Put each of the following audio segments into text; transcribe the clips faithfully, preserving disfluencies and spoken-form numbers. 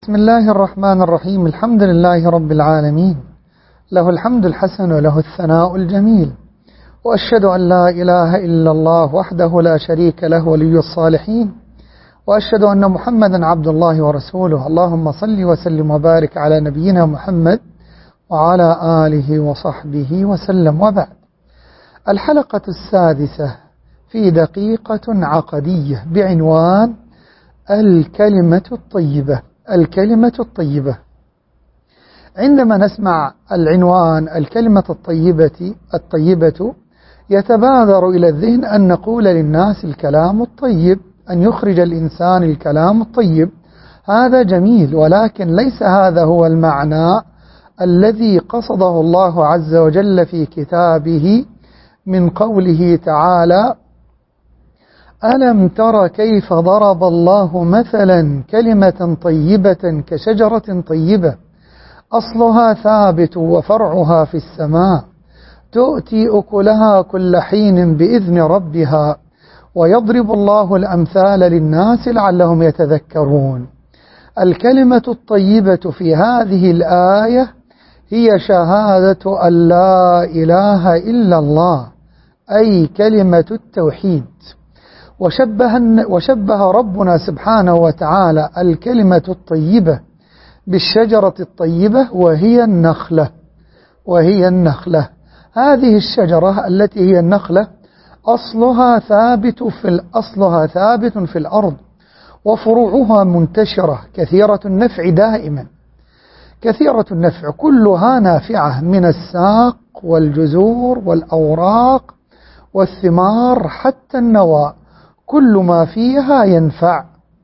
بسم الله الرحمن الرحيم. الحمد لله رب العالمين، له الحمد الحسن وله الثناء الجميل، وأشهد أن لا إله إلا الله وحده لا شريك له ولي الصالحين، وأشهد أن محمدا عبد الله ورسوله. اللهم صل وسلم وبارك على نبينا محمد وعلى آله وصحبه وسلم. وبعد، الحلقة السادسة في دقيقة عقدية بعنوان الكلمة الطيبة. الكلمة الطيبة. عندما نسمع العنوان الكلمة الطيبة الطيبة يتبادر إلى الذهن أن نقول للناس الكلام الطيب، أن يخرج الإنسان الكلام الطيب. هذا جميل، ولكن ليس هذا هو المعنى الذي قصده الله عز وجل في كتابه من قوله تعالى: ألم تر كيف ضرب الله مثلا كلمة طيبة كشجرة طيبة أصلها ثابت وفرعها في السماء تؤتي أكلها كل حين بإذن ربها ويضرب الله الأمثال للناس لعلهم يتذكرون. الكلمة الطيبة في هذه الآية هي شهادة أن لا إله إلا الله، أي كلمة التوحيد. وشبه, وشبه ربنا سبحانه وتعالى الكلمة الطيبة بالشجرة الطيبة وهي النخلة وهي النخلة هذه الشجرة التي هي النخلة أصلها ثابت في أصلها ثابت في الأرض، وفروعها منتشرة كثيرة النفع دائما كثيرة النفع كلها نافعة، من الساق والجذور والأوراق والثمار حتى النوى، كل ما فيها ينفع.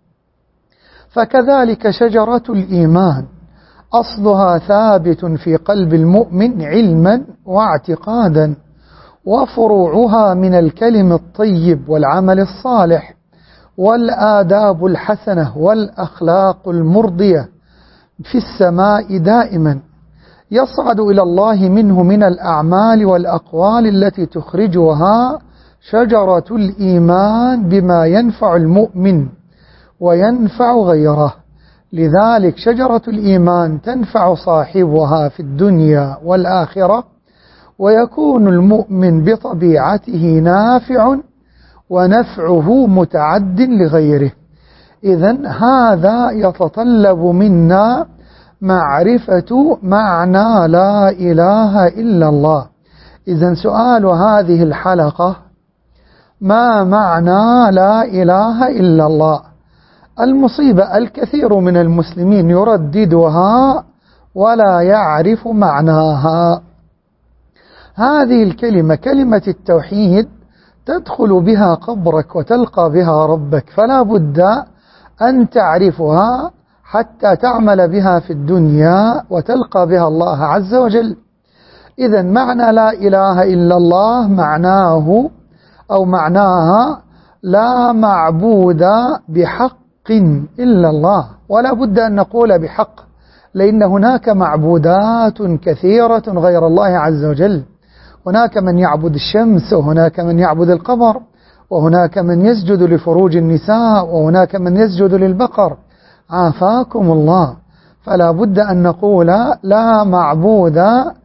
فكذلك شجرة الإيمان أصلها ثابت في قلب المؤمن علما واعتقادا، وفروعها من الكلم الطيب والعمل الصالح والآداب الحسنة والأخلاق المرضية في السماء دائما، يصعد إلى الله منه من الأعمال والأقوال التي تخرجها شجرة الإيمان بما ينفع المؤمن وينفع غيره. لذلك شجرة الإيمان تنفع صاحبها في الدنيا والآخرة، ويكون المؤمن بطبيعته نافع ونفعه متعد لغيره. إذن هذا يتطلب منا معرفة معنى لا إله إلا الله. إذن سؤال هذه الحلقة: ما معنى لا إله إلا الله؟ المصيبة الكثير من المسلمين يرددها ولا يعرف معناها. هذه الكلمة كلمة التوحيد تدخل بها قبرك وتلقى بها ربك، فلا بد أن تعرفها حتى تعمل بها في الدنيا وتلقى بها الله عز وجل. إذن معنى لا إله إلا الله معناه أو معناها لا معبود بحق إلا الله، ولا بد أن نقول بحق، لأن هناك معبودات كثيرة غير الله عز وجل. هناك من يعبد الشمس، وهناك من يعبد القمر، وهناك من يسجد لفروج النساء، وهناك من يسجد للبقر، عافاكم الله. فلا بد أن نقول لا معبود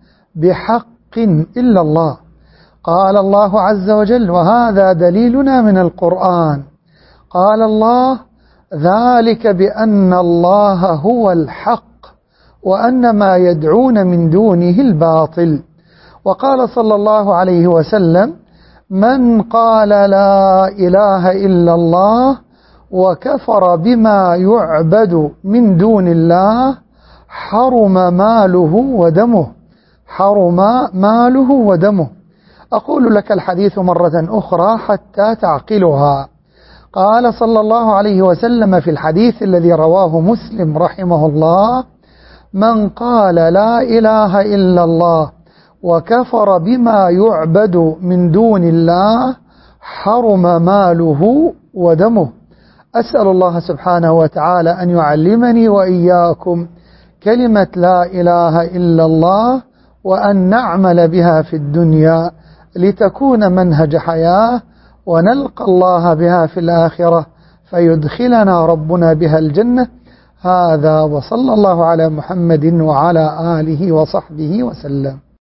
بحق إلا الله. قال الله عز وجل، وهذا دليلنا من القرآن، قال الله: ذلك بأن الله هو الحق وأن ما يدعون من دونه الباطل. وقال صلى الله عليه وسلم: من قال لا إله إلا الله وكفر بما يعبد من دون الله حرم ماله ودمه حرم ماله ودمه. أقول لك الحديث مرة أخرى حتى تعقلها. قال صلى الله عليه وسلم في الحديث الذي رواه مسلم رحمه الله: من قال لا إله إلا الله وكفر بما يعبد من دون الله حرم ماله ودمه. أسأل الله سبحانه وتعالى أن يعلمني وإياكم كلمة لا إله إلا الله، وأن نعمل بها في الدنيا لتكون منهج حياة، ونلقى الله بها في الآخرة فيدخلنا ربنا بها الجنة. هذا وصلى الله على محمد وعلى آله وصحبه وسلم.